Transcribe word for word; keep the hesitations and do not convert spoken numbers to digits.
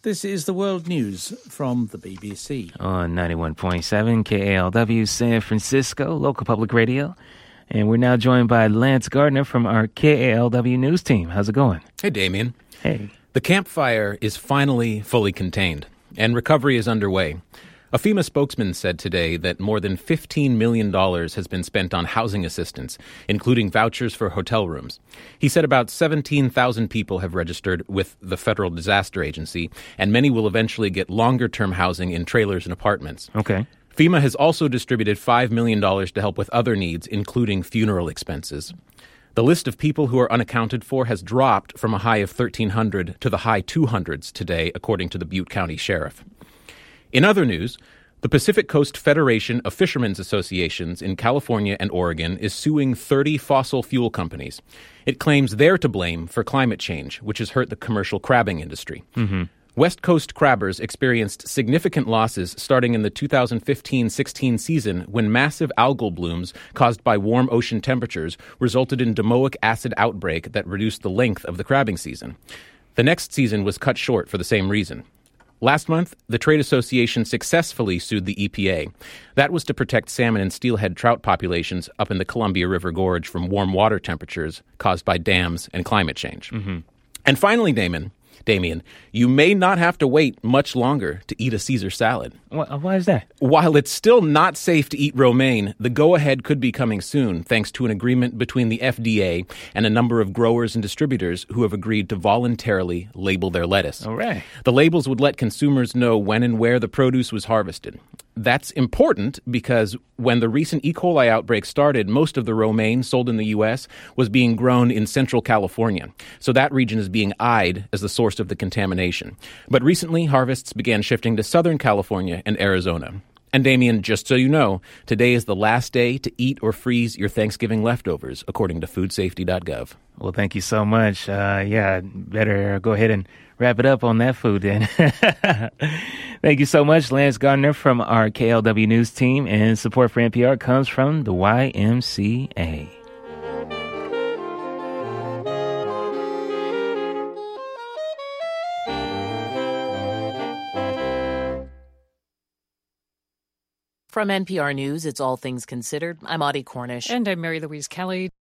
This is the World News from the B B C. On ninety-one point seven K A L W San Francisco, local public radio. And we're now joined by Lance Gardner from our K A L W News team. How's it going? Hey, Damien. Hey. The Camp Fire is finally fully contained, and recovery is underway. A FEMA spokesman said today that more than fifteen million dollars has been spent on housing assistance, including vouchers for hotel rooms. He said about seventeen thousand people have registered with the Federal Disaster Agency, and many will eventually get longer-term housing in trailers and apartments. Okay. FEMA has also distributed five million dollars to help with other needs, including funeral expenses. The list of people who are unaccounted for has dropped from a high of thirteen hundred to the high two hundreds today, according to the Butte County Sheriff. In other news, the Pacific Coast Federation of Fishermen's Associations in California and Oregon is suing thirty fossil fuel companies. It claims they're to blame for climate change, which has hurt the commercial crabbing industry. Mm-hmm. West Coast crabbers experienced significant losses starting in the two thousand fifteen sixteen season when massive algal blooms caused by warm ocean temperatures resulted in domoic acid outbreak that reduced the length of the crabbing season. The next season was cut short for the same reason. Last month, the trade association successfully sued the E P A. That was to protect salmon and steelhead trout populations up in the Columbia River Gorge from warm water temperatures caused by dams and climate change. Mm-hmm. And finally, Damon, Damien, you may not have to wait much longer to eat a Caesar salad. Why, why is that? While it's still not safe to eat romaine, the go-ahead could be coming soon thanks to an agreement between the F D A and a number of growers and distributors who have agreed to voluntarily label their lettuce. All right. The labels would let consumers know when and where the produce was harvested. That's important because when the recent E. coli outbreak started, most of the romaine sold in the U S was being grown in central California. So that region is being eyed as the source of the contamination. But recently, harvests began shifting to Southern California and Arizona. And Damien, just so you know, today is the last day to eat or freeze your Thanksgiving leftovers, according to food safety dot gov. Well, thank you so much. Uh, yeah, better go ahead and wrap it up on that food then. Thank you so much, Lance Gardner from our K L W News team. And support for N P R comes from the Y M C A. From N P R News, it's All Things Considered. I'm Audie Cornish. And I'm Mary Louise Kelly.